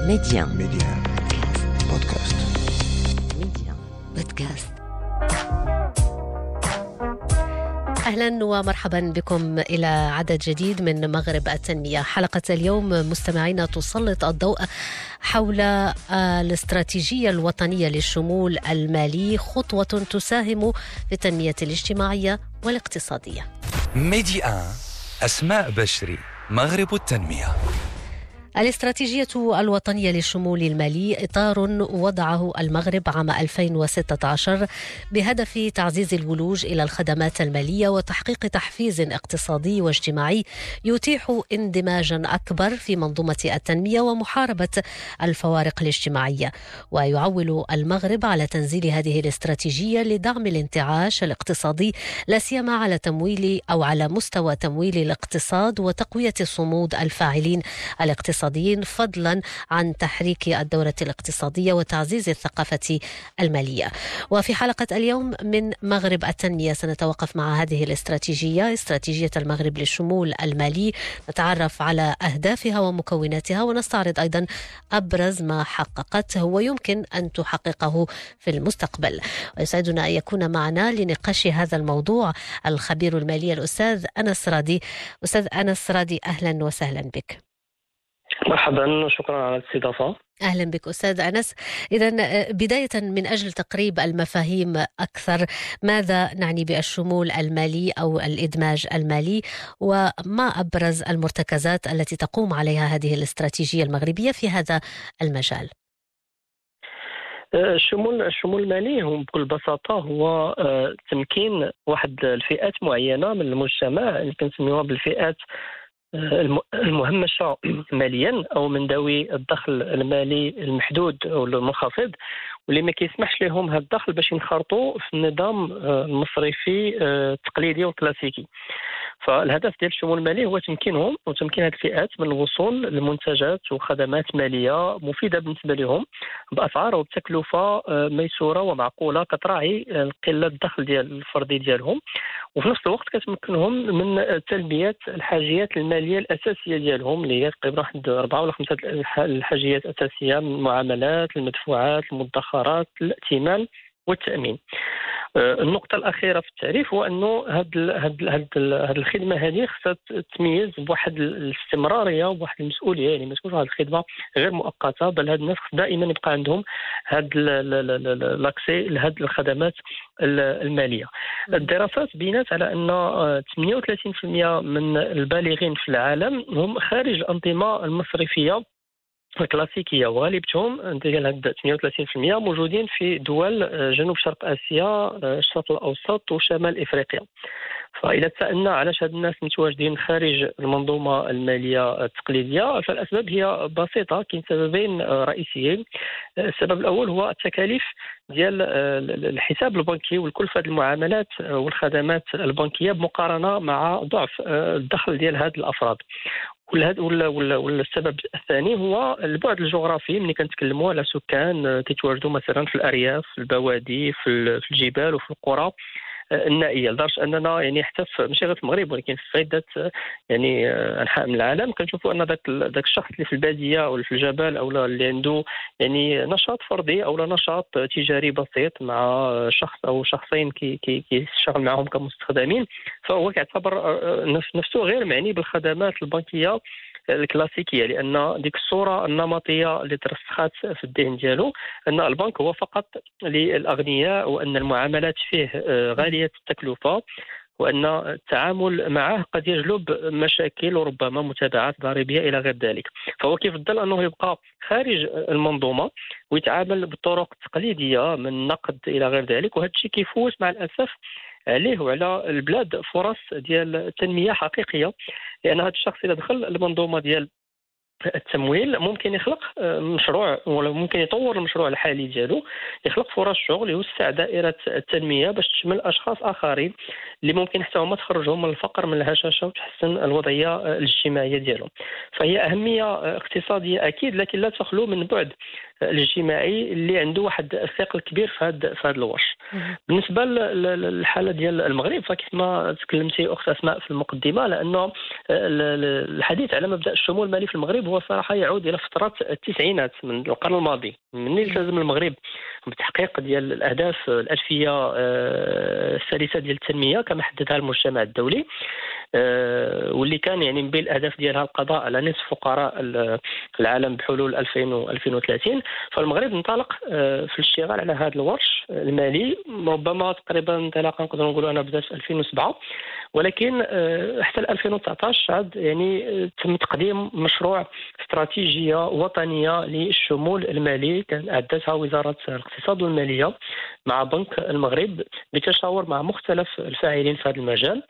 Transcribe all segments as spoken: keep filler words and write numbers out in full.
ميديان ميديان بودكاست. ميديان بودكاست. أهلا ومرحبا بكم إلى عدد جديد من مغرب التنمية. حلقة اليوم مستمعينا تسلط الضوء حول الاستراتيجية الوطنية للشمول المالي، خطوة تساهم في التنمية الاجتماعية والاقتصادية. ميديان. أسماء بشري، مغرب التنمية. الاستراتيجية الوطنية للشمول المالي إطار وضعه المغرب عام ألفين وستة عشر بهدف تعزيز الولوج إلى الخدمات المالية وتحقيق تحفيز اقتصادي واجتماعي يتيح اندماجا أكبر في منظومة التنمية ومحاربة الفوارق الاجتماعية. ويعول المغرب على تنزيل هذه الاستراتيجية لدعم الانتعاش الاقتصادي، لا سيما على تمويل أو على مستوى تمويل الاقتصاد وتقوية صمود الفاعلين الاقتصاديين، فضلا عن تحريك الدورة الاقتصادية وتعزيز الثقافة المالية. وفي حلقة اليوم من مغرب التنمية سنتوقف مع هذه الاستراتيجية، استراتيجية المغرب للشمول المالي، نتعرف على أهدافها ومكوناتها ونستعرض أيضا أبرز ما حققته ويمكن أن تحققه في المستقبل. ويسعدنا أن يكون معنا لنقاش هذا الموضوع الخبير المالي الأستاذ أنس رادي. أستاذ أنس رادي، أهلا وسهلا بك. مرحبا وشكرا على الاستضافة. أهلا بك أستاذ أنس. إذن بداية من أجل تقريب المفاهيم أكثر، ماذا نعني بالشمول المالي أو الإدماج المالي، وما أبرز المرتكزات التي تقوم عليها هذه الاستراتيجية المغربية في هذا المجال؟ الشمول الشمول المالي هو بكل بساطة هو تمكين واحد الفئات معينة من المجتمع اللي كنسميوها بالفئات المهمشة ماليا أو من ذوي الدخل المالي المحدود أو المنخفض، واللي ما كيسمحش لهم هذا الدخل باش ينخرطوا في النظام المصرفي التقليدي والكلاسيكي. فالهدف ديال الشمول المالي هو تمكينهم وتمكين هذه الفئات من الوصول لمنتجات وخدمات مالية مفيدة بالنسبة لهم بأسعار وبتكلفة ميسورة ومعقولة كتراعي قلة الدخل ديال الفردي ديالهم، وفي نفس الوقت كتمكنهم من تلبية الحاجيات المالية الأساسية ديالهم اللي هي تقريبا واحد أربعة ولا خمسة الحاجيات الأساسية من المعاملات، المدفوعات، المدخرات، الائتمان والتأمين. النقطة الأخيرة في التعريف هو أنه هاد هاد هاد هاد الخدمة هذه خصها تتميز بواحد الاستمرارية وبواحد المسؤولية، يعني ما تكونش هاد الخدمة غير مؤقتة، بل هاد الناس دائما يبقى عندهم هاد لاكسي لهاد الخدمات المالية. الدراسات بينات على أن ثمانية وثلاثين بالمئة من البالغين في العالم هم خارج الأنظمة المصرفية الكلاسيكية، وغالبتهم ديال هاد ثمانية وثلاثين بالمئة موجودين في دول جنوب شرق آسيا، الشرق الأوسط وشمال إفريقيا. فإذا تسألنا علاش هاد الناس متواجدين خارج المنظومة المالية التقليدية، فالأسباب هي بسيطة، كاين سببين رئيسيين. السبب الأول هو التكاليف ديال الحساب البنكي والكلفة المعاملات والخدمات البنكية بمقارنة مع ضعف الدخل ديال هاد الأفراد. والسبب الثاني هو البعد الجغرافي، ملي كنتكلموا على سكان كيتواجدوا مثلا في الأرياف، في البوادي، في الجبال وفي القرى النائيه، لدرجه اننا يعني حتى ماشي غير في المغرب ولكن في عده يعني انحاء من العالم كنشوفوا ان ذاك ذاك الشخص اللي في الباديه او في الجبل او اللي عنده يعني نشاط فردي او نشاط تجاري بسيط مع شخص او شخصين كي كي كيشتغل معهم كمستخدمين، فهو كيعتبر نفسه غير معني بالخدمات البنكيه الكلاسيكيه، لان ديك الصوره النمطيه اللي ترسخات في الذهن ديالو ان البنك هو فقط للاغنياء، وان المعاملات فيه غاليه التكلفه، وان التعامل معه قد يجلب مشاكل وربما متابعات ضريبيه الى غير ذلك. فهو كيفضل انه يبقى خارج المنظومه ويتعامل بالطرق التقليديه من نقد الى غير ذلك، وهذا الشيء كيفوت مع الاسف عليه وعلى البلاد فرص ديال تنميه حقيقيه، لان هذا الشخص اذا دخل المنظومه ديال التمويل ممكن يخلق مشروع ولا ممكن يطور المشروع الحالي ديالو، يخلق فرص شغل، يوسع دائرة التنمية باش تشمل أشخاص آخرين اللي ممكن حتى هما تخرجهم من الفقر من الهشاشة وتحسن الوضعية الاجتماعية ديالهم. فهي أهمية اقتصادية أكيد، لكن لا تخلو من بعد الاجتماعي اللي عنده واحد الثقل كبير في هذا في هذا الورش. بالنسبه للحاله ديال المغرب فكيف ما تكلمتي اخت اسماء في المقدمه، لانه الحديث على مبدا الشمول المالي في المغرب هو صراحه يعود الى فتره التسعينات من القرن الماضي، من التزم المغرب بتحقيق ديال الاهداف الالفيه الثالثه ديال التنميه كما حددها المجتمع الدولي، واللي كان يعني من بين الاهداف ديالها القضاء على نصف فقراء العالم بحلول ألفين وثلاثين. فالمغرب انطلق في الاشتغال على هذا الورش المالي ربما تقريبا انطلاقا نقدروا نقولوا انا بدات في ألفين وسبعة، ولكن حتى ألفين وتسعطاش عاد يعني تم تقديم مشروع استراتيجيه وطنيه للشمول المالي كان اعدتها وزاره الاقتصاد والماليه مع بنك المغرب بتشاور مع مختلف الفاعلين في هذا المجال.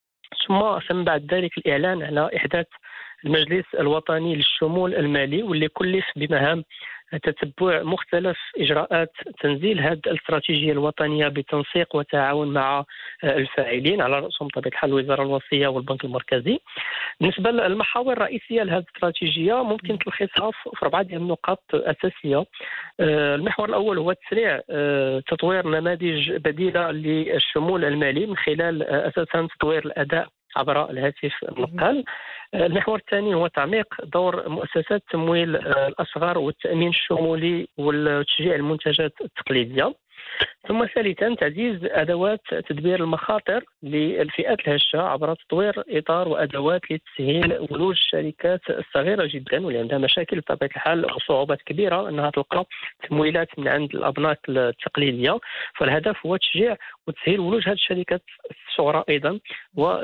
ثم ثم بعد ذلك الإعلان على إحداث المجلس الوطني للشمول المالي، واللي كلف بمهام تتبع مختلف إجراءات تنزيل هذه الاستراتيجية الوطنية بتنسيق وتعاون مع الفاعلين على رأسهم طبيعة الحال الوزارة الوصية والبنك المركزي. بالنسبة للمحاور الرئيسية لهذه الاستراتيجية ممكن تلخيصها في أربعة ديال النقاط أساسية. المحور الأول هو تسريع تطوير نماذج بديلة للشمول المالي من خلال أساسا تطوير الأداء عبر الهاتف النقال. المحور الثاني هو تعميق دور مؤسسات تمويل الأصغر والتأمين الشمولي وتشجيع المنتجات التقليدية. ثم ثالثا تعزيز أدوات تدبير المخاطر للفئات الهشة عبر تطوير إطار وأدوات لتسهيل ولوج الشركات الصغيرة جدا واللي عندها مشاكل بطبيعة الحال وصعوبات كبيرة أنها تلقى تمويلات من عند الأبناك التقليدية. فالهدف هو تشجيع وتسهيل ولوج هذه الشركات الصغرى أيضا و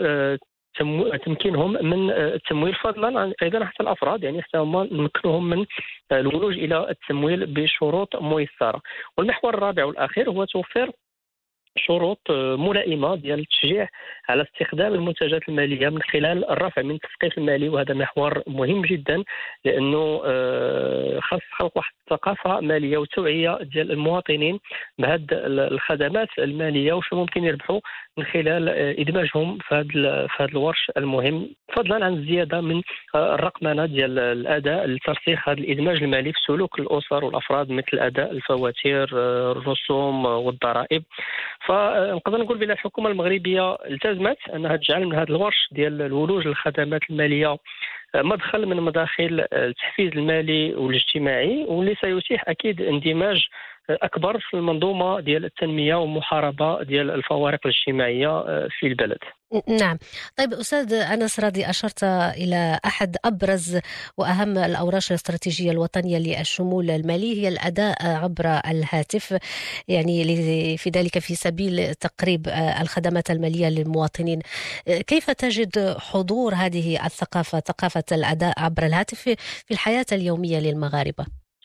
تمكينهم من التمويل فضلا عن ايضا حتى الافراد، يعني حتى هم نمكنهم من الولوج الى التمويل بشروط ميسره. والمحور الرابع والاخير هو توفير شروط ملائمه ديال التشجيع على استخدام المنتجات الماليه من خلال الرفع من التثقيف المالي، وهذا محور مهم جدا لانه خاص خلق واحد الثقافه ماليه وتوعيه ديال المواطنين بهذه الخدمات الماليه وشو ممكن يربحوا من خلال ادماجهم في هذا في هذا الورش المهم، فضلا عن الزياده من الرقمنه ديال الاداء لترسيخ هذا الادماج المالي في سلوك الاسر والافراد مثل اداء الفواتير الرسوم والضرائب. فنقدر نقول بأن الحكومة المغربية التزمت أنها تجعل من هذا الورش ديال الولوج للخدمات المالية مدخل من مداخل التحفيز المالي والاجتماعي، واللي سيتيح أكيد اندماج أكبر في المنظومة ديال التنمية ومحاربة ديال الفوارق الاجتماعية في البلد. نعم. طيب أستاذ أنس راضي، أشرت إلى أحد أبرز وأهم الأوراش الاستراتيجية الوطنية للشمول المالي هي الأداء عبر الهاتف، يعني في ذلك في سبيل تقريب الخدمات المالية للمواطنين. كيف تجد حضور هذه الثقافة ثقافة الأداء عبر الهاتف في الحياة اليومية للمغاربة؟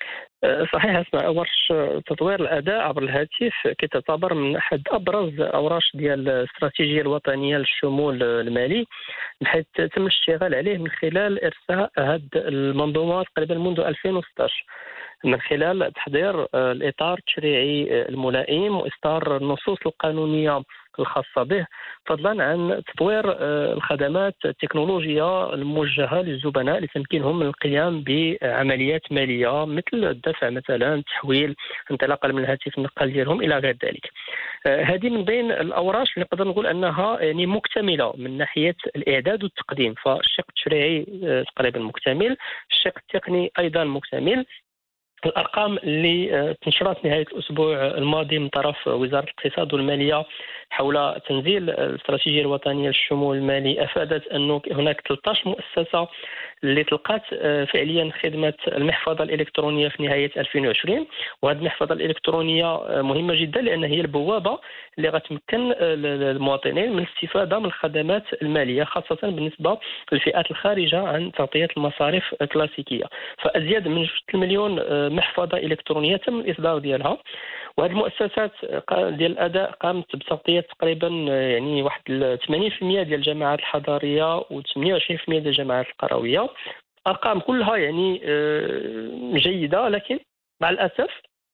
صحيح اسمع، ورش تطوير الاداء عبر الهاتف كتعتبر من احد ابرز اوراش ديال الاستراتيجيه الوطنيه للشمول المالي، بحيث تم الاشتغال عليه من خلال ارساء هذه المنظومه تقريبا منذ ألفين وستطاش من خلال تحضير الاطار التشريعي الملائم واصدار النصوص القانونيه الخاصة به، فضلا عن تطوير الخدمات التكنولوجية الموجهة للزبناء لتمكينهم من القيام بعمليات مالية مثل الدفع مثلا، التحويل، انطلاقا من الهاتف النقال ديالهم إلى غير ذلك. هذه من بين الأوراش اللي نقدر نقول أنها يعني مكتملة من ناحية الإعداد والتقديم، فالشق التشريعي تقريبا مكتمل، الشق التقني أيضا مكتمل. الأرقام اللي تنشرت نهاية الأسبوع الماضي من طرف وزارة الاقتصاد والمالية حول تنزيل الاستراتيجية الوطنية للشمول المالي أفادت أنه هناك ثلاثة عشر مؤسسة اللي تلقات فعليا خدمة المحفظة الإلكترونية في نهاية ألفين وعشرين، وهذه المحفظة الإلكترونية مهمة جدا لأن هي البوابة اللي غتمكن المواطنين من الاستفادة من الخدمات المالية خاصة بالنسبة للفئات الخارجة عن تغطية المصاريف الكلاسيكية. فأزيد من ثلاثة مليون محفظة إلكترونية تم الإصدار ديالها، وهذه المؤسسات ديال الأداء قامت بتغطية تقريبا يعني واحد ثمانين بالمئة ديال الجامعات الحضارية و ثمانية وعشرين بالمئة ديال الجامعات القروية. أرقام كلها يعني جيدة، لكن مع الأسف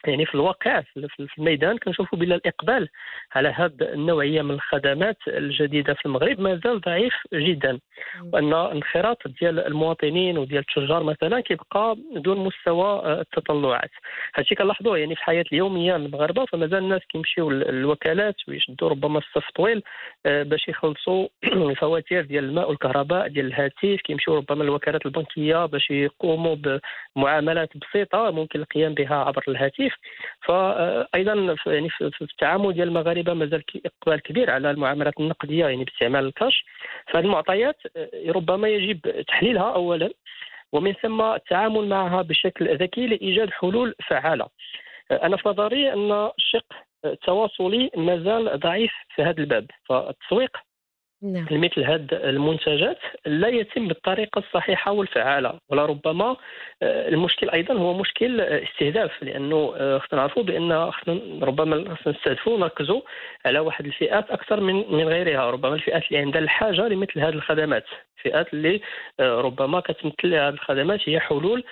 يعني في الواقع في الميدان كنشوفوا بلا الإقبال على هذه النوعية من الخدمات الجديدة في المغرب ما زال ضعيف جدا، وأن انخراط ديال المواطنين وديال التجار مثلا كيبقى دون مستوى التطلعات. هادشي كنلاحظوه يعني في الحياة اليومية للمغاربة، فمازال الناس كيمشيو للوكالات ويشدوا ربما الصف طويل باش يخلصوا الفواتير ديال الماء والكهرباء ديال الهاتف، كيمشيو ربما للوكالات البنكية باش يقوموا بمعاملات بسيطة ممكن القيام بها عبر الهاتف. فايضا يعني في التعامل ديال المغاربه مازال اقبال كبير على المعاملات النقديه يعني باستعمال الكاش. فهذه المعطيات ربما يجب تحليلها اولا، ومن ثم التعامل معها بشكل ذكي لايجاد حلول فعاله. انا في نظري ان الشق التواصلي مازال ضعيف في هذا الباب، فالتسويق نعم. مثل هذه المنتجات لا يتم بالطريقة الصحيحة والفعالة، ولا ربما المشكل أيضا هو مشكل استهداف، لأنه خصنا نعرفوا بأن خصنا ربما نستهدفوا ونركزوا على واحد الفئات أكثر من من غيرها، ربما الفئات اللي عندها الحاجة لمثل هذه الخدمات، الفئات اللي ربما كتمثل هذه الخدمات هي حلول،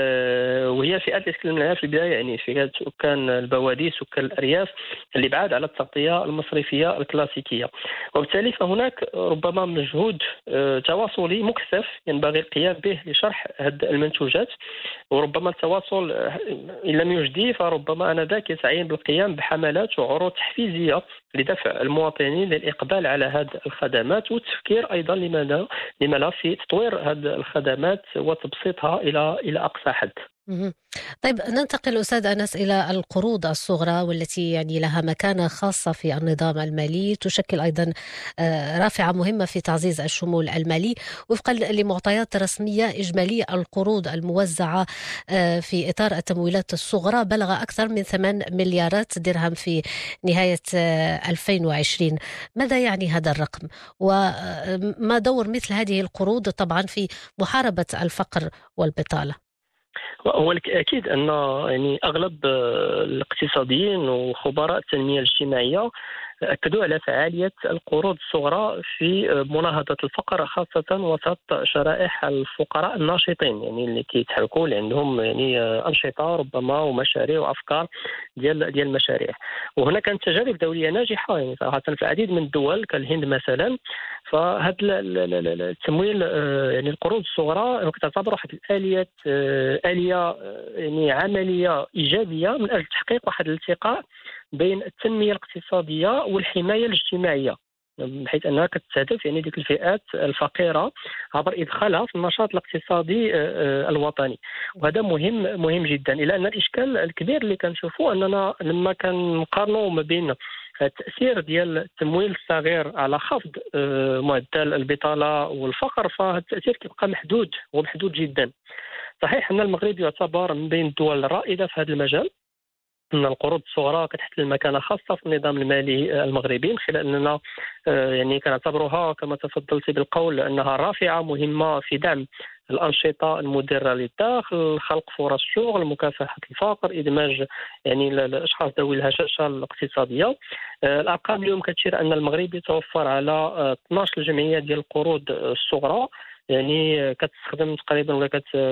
وهي الفئات اللي تكلمنا عليها في البداية، يعني فئات سكان البوادي، سكان الأرياف اللي بعاد على التغطية المصرفية الكلاسيكية. وبالتالي فهناك ربما مجهود تواصلي مكثف ينبغي القيام به لشرح هذه المنتوجات، وربما التواصل إن لم يجدي فربما آنذاك يسعين بالقيام بحملات وعروض تحفيزية لدفع المواطنين للإقبال على هذه الخدمات، والتفكير أيضا لماذا لما لا في تطوير هذه الخدمات وتبسيطها إلى إلى أقصى حد. طيب ننتقل أستاذ أنس إلى القروض الصغرى، والتي يعني لها مكانة خاصة في النظام المالي، تشكل أيضا رافعة مهمة في تعزيز الشمول المالي. وفقا لمعطيات رسمية، إجمالي القروض الموزعة في إطار التمويلات الصغرى بلغ أكثر من ثمان مليارات درهم في نهاية ألفين وعشرين. ماذا يعني هذا الرقم، وما دور مثل هذه القروض طبعا في محاربة الفقر والبطالة؟ هو اكيد ان يعني اغلب الاقتصاديين وخبراء التنميه الاجتماعيه اكدوا على فعاليه القروض الصغرى في مناهضه الفقر، خاصه وسط شرائح الفقراء الناشطين، يعني اللي كيتحركوا اللي عندهم يعني انشطه ربما ومشاريع وافكار ديال ديال المشاريع. وهنا كانت تجارب دوليه ناجحه يعني صراحه في العديد من الدول كالهند مثلا. فهذا التمويل يعني القروض الصغرى كتعتبر واحد الاليات اليه يعني عمليه ايجابيه من اجل تحقيق واحد الالتقاء بين التنميه الاقتصاديه والحمايه الاجتماعيه، بحيث انها كتستهدف يعني ديك الفئات الفقيره عبر ادخالها في النشاط الاقتصادي الوطني. وهذا مهم مهم جدا، الى ان الاشكال الكبير اللي كنشوفوه اننا لما كنقارنوا ما بين التأثير ديال التمويل الصغير على خفض معدل البطالة والفقر، فهذا التأثير كيبقى محدود ومحدود جدا. صحيح أن المغرب يعتبر من بين الدول الرائدة في هذا المجال، أن القروض الصغرى كتحتل مكانة خاصة في النظام المالي المغربي، من خلال أننا يعني كنعتبرها كما تفضلت بالقول أنها رافعة مهمة في دعم الأنشطة المدرة للداخل، خلق فرص شغل، مكافحة الفقر، إدماج يعني الأشخاص ذوي الهشاشة الاقتصادية. الأرقام اليوم كتشير أن المغرب يتوفر على اثناش جمعية ديال القروض الصغرى، يعني كتستخدم تقريبا ولا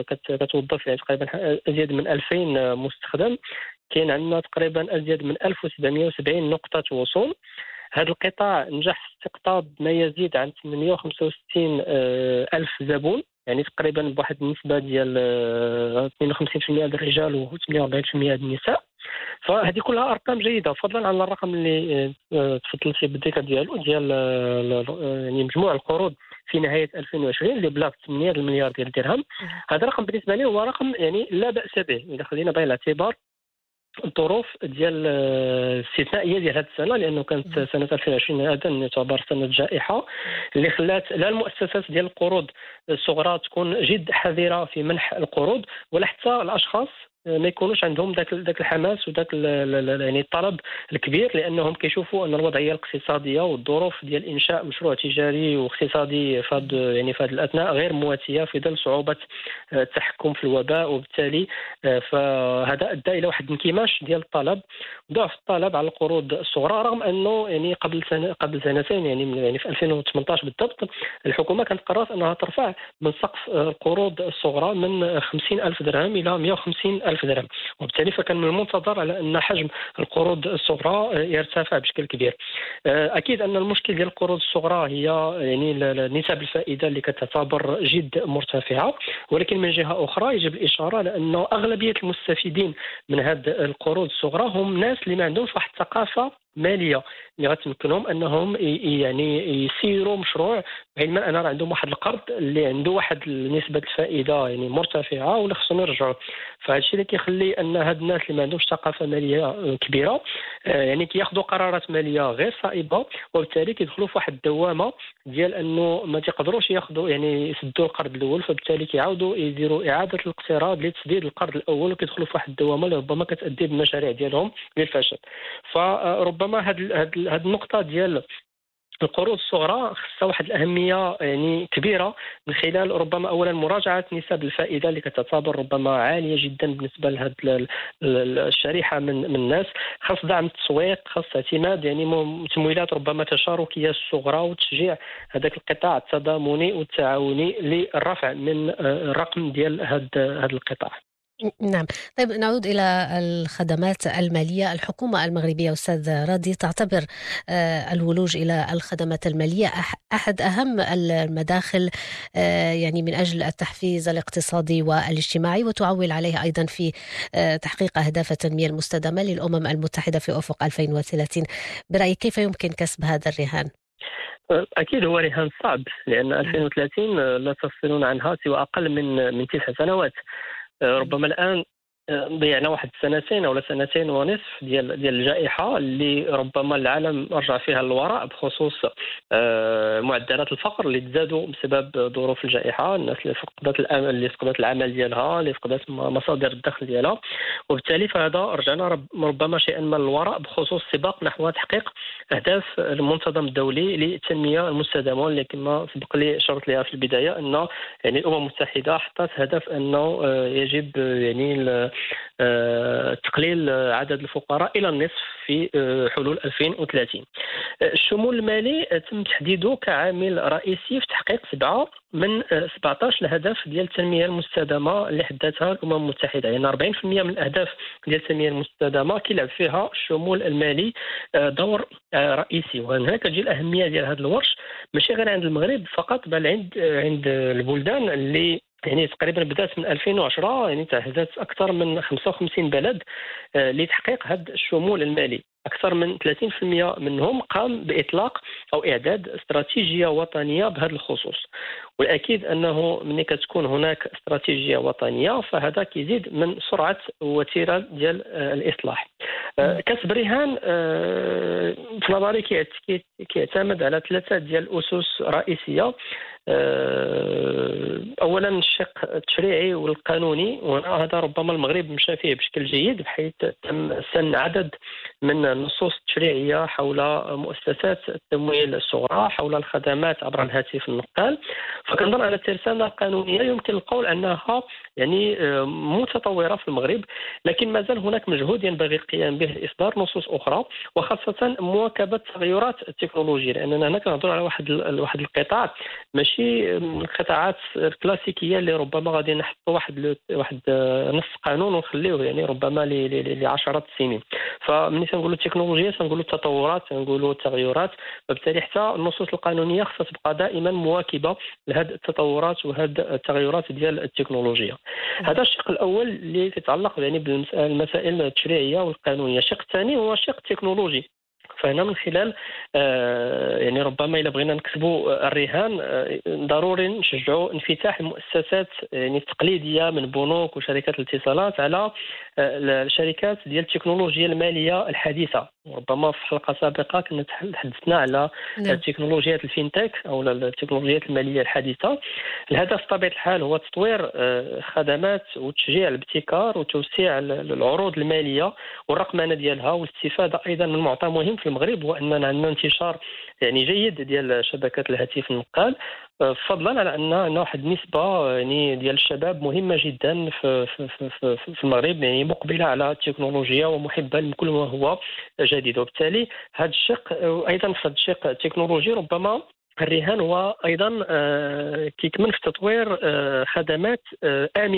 كتوظف يعني تقريبا أزيد من ألفين مستخدم. كاين عندنا تقريبا أزيد من ألف وسبعمائة وسبعين نقطة وصول. هذا القطاع نجح في استقطاب ما يزيد عن ثمانمائة وخمسة وستين ألف زبون، يعني تقريبا بواحد النسبة ديال اثنين وخمسين بالمئة ديال الرجال و ثمانية وأربعين بالمئة ديال النساء. فهذه كلها أرقام جيدة، فضلا عن الرقم اللي تفضلتي بالذكر ديالو ديال يعني مجموع القروض في نهاية ألفين وعشرين اللي بلغ ثمانية مليار ديال الدرهم. هذا الرقم بالنسبة لي هو رقم يعني لا بأس به إذا خلينا بعين الاعتبار الظروف ديال الاستثنائيه ديال هذه السنه، لانه كانت سنه ألفين وعشرين هذا يعتبر سنه جائحه اللي خلات لا المؤسسات ديال القروض الصغرى تكون جد حذره في منح القروض، ولا حتى الاشخاص ما يكونوش عندهم ذاك ذاك الحماس وذاك يعني الطلب الكبير، لانهم كيشوفوا ان الوضعيه الاقتصاديه والظروف ديال انشاء مشروع تجاري واقتصادي في هذا يعني في هذا الاثناء غير مواتيه في ظل صعوبه التحكم في الوباء، وبالتالي فهذا ادى الى واحد الانكماش ديال الطلب وضعف الطلب على القروض الصغرى، رغم انه يعني قبل سنه قبل سنتين يعني يعني في ألفين وثمانية عشر بالضبط الحكومه كانت قررت انها ترفع من سقف القروض الصغرى من خمسين ألف درهم الى مائة وخمسين ألف ألف درهم، وبالتالي فكان من المنتظر على أن حجم القروض الصغرى يرتفع بشكل كبير. أكيد أن المشكل ديال القروض الصغرى هي يعني نسب الفائدة اللي كتعتبر جد مرتفعة، ولكن من جهة أخرى يجب الإشارة على أن أغلبية المستفيدين من هذه القروض الصغرى هم ناس اللي ما عندهمش واحد الثقافة ماليه اللي غتمكنهم انهم يعني يسيروا مشروع، علما ان عندهم واحد القرض اللي عنده واحد نسبه الفائده يعني مرتفعه ولا خصهم يرجعوا. فهذا الشيء اللي كيخلي ان هاد الناس اللي ما عندهمش ثقافه ماليه كبيره يعني كياخذوا قرارات ماليه غير صائبه، وبالتالي كيدخلوا في واحد الدوامه ديال انه ما تيقدروش ياخذوا يعني يسدوا القرض الاول، فبالتالي كيعاودوا يديروا اعاده الاقتراض لتسديد القرض الاول، وكيدخلوا في واحد الدوامه اللي ربما كتؤدي بالمشاريع ديالهم للفشل. فربما هاد هاد هاد النقطه ديال القروض الصغرى خصها واحد الأهمية يعني كبيرة، من خلال ربما أولا مراجعة نسب الفائدة اللي كتعتبر ربما عالية جدا بالنسبة لهذه الشريحة من من الناس، خاص دعم التسويق، خاص اعتماد يعني تمويلات ربما تشاركية صغرى، وتشجيع هذاك القطاع التضامني والتعاوني للرفع من الرقم ديال هذا هذا القطاع. نعم. طيب نعود إلى الخدمات المالية. الحكومة المغربية أستاذ راضي تعتبر الولوج إلى الخدمات المالية أحد أهم المداخل يعني من أجل التحفيز الاقتصادي والاجتماعي، وتعول عليه أيضا في تحقيق أهداف التنمية المستدامة للأمم المتحدة في أفق ألفين وثلاثين. برأيك كيف يمكن كسب هذا الرهان؟ أكيد هو رهان صعب، لأن ألفين وثلاثين لا تفصلون عنها سوى أقل من من تسع سنوات. ربما الآن ضيعنا واحد سنتين أو سنتين ونصف ديال ديال الجائحة اللي ربما العالم رجع فيها للوراء، بخصوص معدلات الفقر اللي تزادوا بسبب ظروف الجائحة، الناس اللي فقدت الأمل اللي فقدت العمل ديالها، اللي فقدت مصادر الدخل ديالها، وبالتالي فهذا رجعنا ربما شيئا ما للوراء بخصوص السباق نحو تحقيق أهداف المنظمة الدولي للتنمية المستدامة، اللي كما سبق لي أشرت لها في البداية أن يعني الأمم المتحدة حطت هدف أنه يجب يعني تقليل عدد الفقراء إلى النصف في حلول ألفين وثلاثين. الشمول المالي تم تحديده كعامل رئيسي في تحقيق سبعة من سبعة عشر الهدف ديال التنمية المستدامة اللي حددتها الأمم المتحدة، يعني أربعين بالمئة من الأهداف ديال التنمية المستدامة كيلعب فيها الشمول المالي دور رئيسي. وهنا كتجي الأهمية ديال هذا الورش ماشي غير عند المغرب فقط، بل عند عند البلدان اللي يعني تقريبا بدات من ألفين وعشرة، يعني تعهدت اكثر من خمسة وخمسين بلد لتحقيق هذا الشمول المالي. اكثر من ثلاثين بالمئة منهم قام باطلاق او اعداد استراتيجيه وطنيه بهذا الخصوص. والاكيد انه ملي كتكون هناك استراتيجيه وطنيه فهذا كيزيد من سرعه وتيره ديال الاصلاح. كسب رهان في نظري كيعتمد على ثلاثه ديال الاسس رئيسيه. اولا الشق التشريعي والقانوني، وهذا ربما المغرب مشى فيه بشكل جيد، بحيث تم سن عدد من النصوص التشريعيه حول مؤسسات التمويل الصغرى، حول الخدمات عبر الهاتف النقال. فكنظن على الترسانه القانونيه يمكن القول انها يعني متطوره في المغرب، لكن ما زال هناك مجهود ينبغي القيام به لاصدار نصوص اخرى، وخاصه مواكبه تغيرات التكنولوجيا، لاننا هنا كنهضروا على واحد واحد القطاع ماشي من القطاعات الكلاسيكيه اللي ربما غادي نحطوا واحد واحد نص قانون ونخليوه يعني ربما لعشرات السنين. فملي تنقولوا التكنولوجيا تنقولوا التطورات، تنقولوا التغيرات، وبالتالي حتى النصوص القانونيه خصها تبقى دائما مواكبه لهذه التطورات وهذه التغيرات ديال التكنولوجيا. هذا الشق الاول اللي يتعلق يعني بالمسائل التشريعيه والقانونيه. الشق الثاني هو الشق التكنولوجي. فهنا من خلال آه يعني ربما إذا بغينا نكسبوا الرهان آه ضروري نشجعوا انفتاح المؤسسات يعني التقليدية من بنوك وشركات الاتصالات على آه الشركات ديال التكنولوجيا المالية الحديثة. ربما في حلقة سابقة كنا تحدثنا على التكنولوجيات الفينتك أو التكنولوجيات المالية الحديثة. الهدف بطبيعة الحال هو تطوير آه خدمات وتشجيع الابتكار وتوسيع العروض المالية والرقمنة ديالها، والاستفادة أيضا من معطى مهم في المغرب هو أننا عندنا انتشار يعني جيد ديال شبكات الهاتف النقال، فضلا على أن عندنا واحد النسبة يعني ديال الشباب مهمة جدا في في في في المغرب، يعني مقبلة على التكنولوجيا ومحبة لكل ما هو جديد. وبالتالي هذا الشق أيضا في هذا الشق التكنولوجي ربما الرهان هو أيضا كيكمن في تطوير خدمات آمنة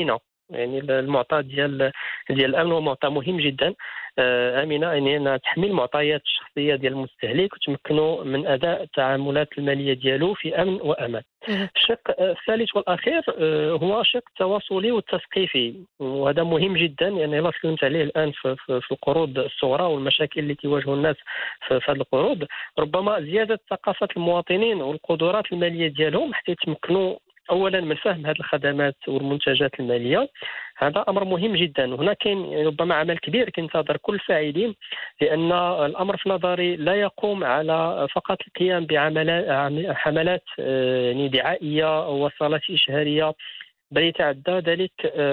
يعني المعطى ديال ديال الامن هو معطى مهم جدا. امنه يعني انها تحمي المعطيات الشخصيه ديال المستهلك وتمكنه من اداء التعاملات الماليه ديالو في امن وامان. الشق الثالث والاخير هو شق التواصلي والتثقيفي، وهذا مهم جدا يعني لا تكلمت عليه الان في, في, في القروض الصغرى والمشاكل اللي كيواجهوا الناس في, في هذه القروض. ربما زياده ثقافه المواطنين والقدرات الماليه ديالهم حتى يتمكنوا اولا من فهم هذه الخدمات والمنتجات الماليه. هذا امر مهم جدا، وهنا كاين ربما عمل كبير كينتظر كل الفاعلين، لان الامر في نظري لا يقوم على فقط القيام بعملات حملات يعني دعائيه ووصلات اشهاريه، بل يتعدى ذلك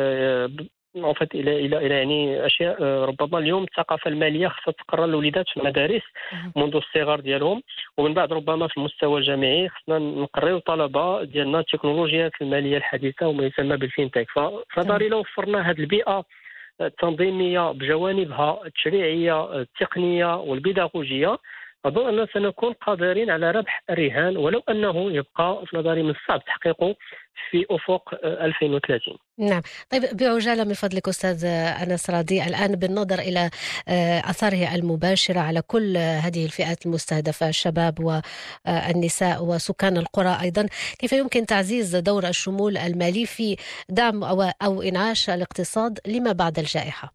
نوفت الى الى الى يعني اشياء. ربما اليوم الثقافه الماليه خصها تقرر الوليدات في المدارس منذ الصغر ديالهم، ومن بعد ربما في المستوى الجامعي خصنا نقريو الطلبه ديالنا التكنولوجيات الماليه الحديثه وما يسمى بالفينتك. فضروري لو وفرنا هذه البيئه التنظيميه بجوانبها التشريعيه التقنيه والبيداغوجيه، أظن أننا سنكون قادرين على ربح الرهان، ولو أنه يبقى في نظري من الصعب تحقيقه في أفق ألفين وثلاثين. نعم. طيب بعجالة من فضلك أستاذ أنس راضي، الآن بالنظر إلى أثاره المباشرة على كل هذه الفئات المستهدفة، الشباب والنساء وسكان القرى أيضا، كيف يمكن تعزيز دور الشمول المالي في دعم أو, أو إنعاش الاقتصاد لما بعد الجائحة؟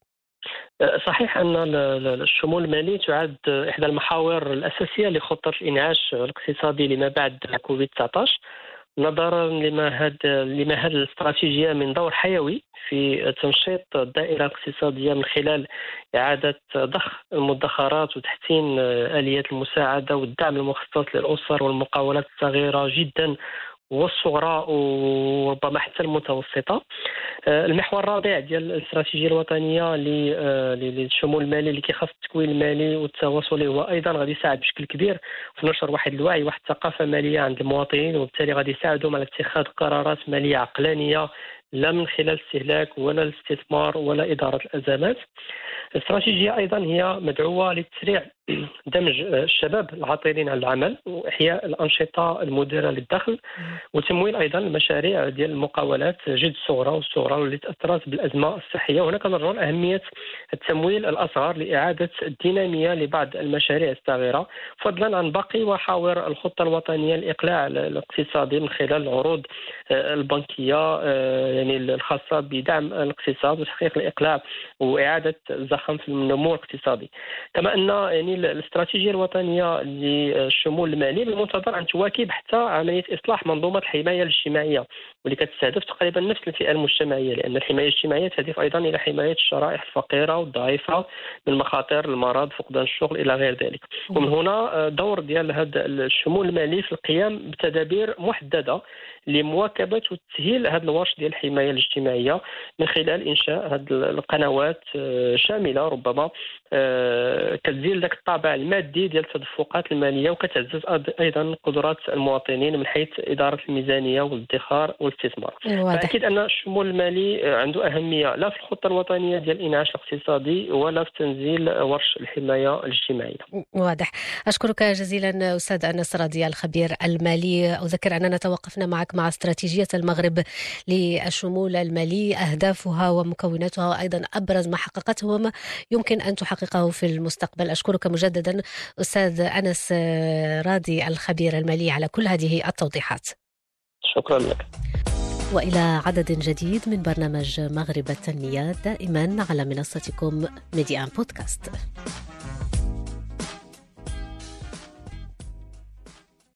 صحيح أن الشمول المالي تعد إحدى المحاور الأساسية لخطة الإنعاش الاقتصادي لما بعد كوفيد تسعة عشر، نظرا لما لما هذه الاستراتيجية من دور حيوي في تنشيط الدائرة الاقتصادية من خلال إعادة ضخ المدخرات وتحسين آليات المساعدة والدعم المخصص للأسر والمقاولات الصغيرة جدا والصغرى وربما حتى المتوسطة. المحور الرابع ديال الاستراتيجية الوطنية للشمول المالي اللي كيخص التكوين المالي والتواصلي هو أيضا غادي يساعد بشكل كبير في نشر واحد الوعي واحد الثقافة مالية عند المواطنين، وبالتالي غادي يساعدهم على اتخاذ قرارات مالية عقلانية لا من خلال الاستهلاك ولا الاستثمار ولا إدارة الأزمات. الاستراتيجية أيضا هي مدعوة لتسريع دمج الشباب العاطلين عن العمل وإحياء الأنشطة المديرة للدخل، وتمويل أيضا المشاريع ديال المقاولات جد الصغرى والصغرى واللي تأثرت بالأزمة الصحية. وهنا كنرجعوا لأهمية التمويل الأصغر لإعادة الدينامية لبعض المشاريع الصغيرة، فضلا عن باقي محاور الخطة الوطنية للإقلاع الاقتصادي من خلال العروض البنكية يعني الخاصة بدعم الاقتصاد وتحقيق الإقلاع وإعادة الزخم في النمو الاقتصادي. كما أن يعني الاستراتيجية الوطنية للشمول المالي بالمنتظر أن تواكب حتى عملية إصلاح منظومة الحماية الاجتماعية واللي كتستهدف تقريبا نفس الفئة المجتمعية، لأن الحماية الاجتماعية تهدف أيضا إلى حماية الشرائح الفقيرة والضعيفة من مخاطر المرض فقدان الشغل إلى غير ذلك. ومن هنا دور ديال هذا الشمول المالي في القيام بتدابير محددة لمواكبة وتسهيل هذا الورش ديال الحماية الاجتماعية من خلال إنشاء هذه القنوات شاملة ربما كتزيل ذاك الطابع المادي ديال التدفقات المالية وكتعزز أيضا قدرات المواطنين من حيث إدارة الميزانية والادخار والاستثمار. فأكيد أن الشمول المالي عنده أهمية لا في الخطة الوطنية ديال الإنعاش الاقتصادي ولا في تنزيل ورش الحماية الاجتماعية. واضح. أشكرك جزيلا أستاذ أنس راضي الخبير المالي. أذكر أننا توقفنا معك مع استراتيجية المغرب للشمول المالي، أهدافها ومكوناتها وأيضا أبرز ما حققته وما يمكن أن تحققه في المستقبل. أشكرك مجددا أستاذ أنس راضي الخبير المالي على كل هذه التوضيحات. شكرا لك. وإلى عدد جديد من برنامج مغرب التنمية دائما على منصتكم ميديان بودكاست.